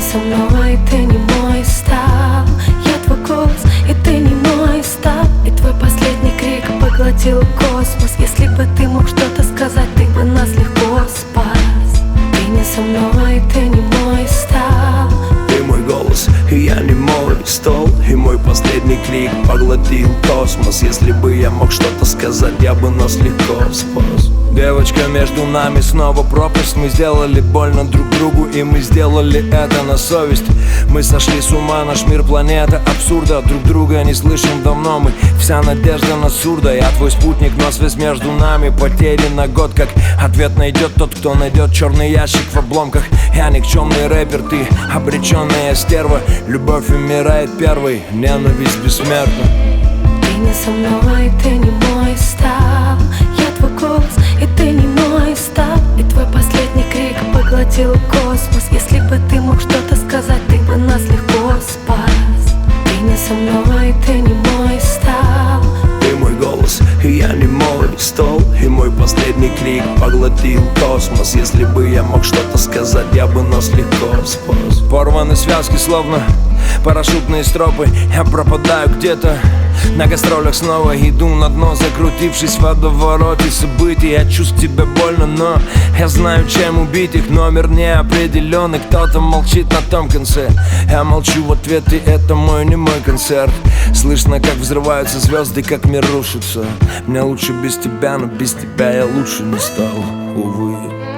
со мной, ты не мой стал. Я твой голос, и ты не мой стал. И твой последний крик поглотил космос. Если бы ты мог что-то сказать, ты бы нас легко спас. Ты не со мной, ты не мой стал. Ты мой голос, и я не мой стол. И мой последний крик поглотил космос. Если бы я мог что-то сказать, я бы нас легко спас. Девочка, между нами снова пропасть. Мы сделали больно друг другу, и мы сделали это на совесть. Мы сошли с ума, наш мир планета абсурда. Друг друга не слышим давно мы, вся надежда на сурда. Я твой спутник, но связь между нами потерян на год. Как ответ найдет тот, кто найдет черный ящик в обломках. Я никчемный рэпер, ты обреченная стерва. Любовь умирает первой, ненависть бессмертна. Ты не со мной, ты не мой стал. Я твой голос, и ты не мой стал. И твой последний крик поглотил космос. Если бы ты мог что-то сказать, ты бы нас легко спас. Ты не со мной, ты не мой стал. Ты мой голос, и я не мой стол. И мой последний крик поглотил космос. Если бы я мог что-то сказать, я бы нас легко спас. Порваны связки, словно парашютные стропы. Я пропадаю где-то на гастролях, снова иду на дно, закрутившись в водовороте событий. Я чувствую тебя больно, но я знаю, чем убить их. Номер неопределенный, кто-то молчит на том конце. Я молчу в ответ, и это мой немой концерт. Слышно, как взрываются звезды, как мир рушится. Мне лучше без тебя, но без тебя я лучше не стал, увы.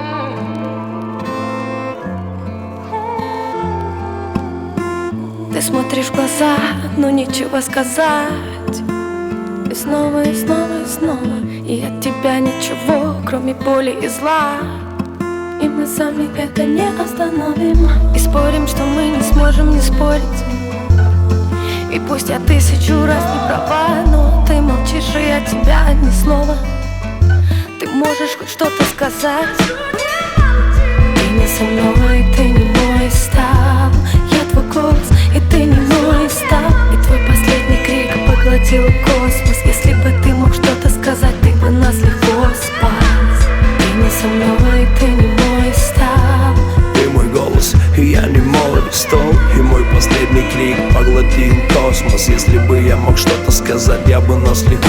Ты смотришь в глаза, но нечего сказать. И снова, и снова, и снова. И от тебя ничего, кроме боли и зла. И мы сами это не остановим. И спорим, что мы не сможем не спорить. И пусть я 1000 раз не права, но ты молчишь, и от тебя ни слова. Ты можешь хоть что-то сказать. Ты не со мной, ты не мой стал. Я твой голос, и ты не мой стал. И твой последний крик поглотил космос. Если бы ты мог что-то сказать, ты бы нас легко спас. Ты не со мной, ты не мой стал. Ты мой голос, и я не мой стол. И мой последний крик поглотил космос. Если бы я мог что-то сказать, я бы нас легко